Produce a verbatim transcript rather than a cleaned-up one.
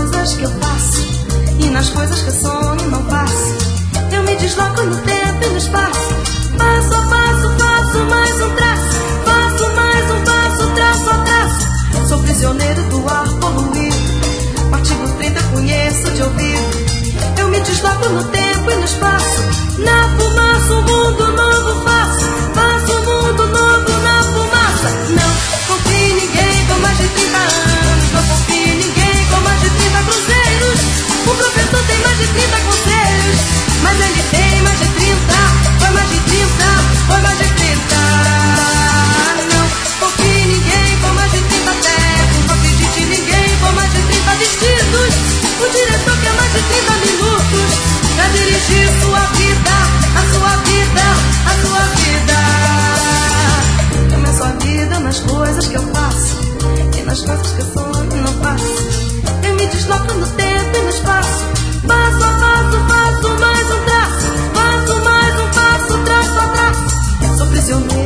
coisas que eu faço e nas coisas que eu sonho e não faço. Eu me desloco no tempo e no espaço. Passo a passo, faço mais um traço. Faço mais um passo, traço a traço. Sou prisioneiro do ar poluído. O artigo trinta conheço de ouvido. Eu me desloco no tempo e no espaço. Na fumaça um mundo novo faço. Faço um mundo novo na fumaça. Não confio em ninguém com mais de trinta anos. Não confio em ninguém com mais de trinta cruzeiros. O professor tem mais de trinta conselhos, mas ele tem mais de trinta. Foi mais de trinta, foi mais de trinta. Não confio em ninguém com mais de trinta técnicos. Não acredite em ninguém com mais de trinta vestidos. O diretor quer mais de trinta minutos pra dirigir sua vida, a sua vida, a sua vida. Eu meço a vida nas coisas que eu faço e nas coisas que eu sonho e não faço. Eu me desloco no tempo e no espaço. Passo a passo, faço mais um traço. Faço mais um passo, traço a traço. Sou prisioneiro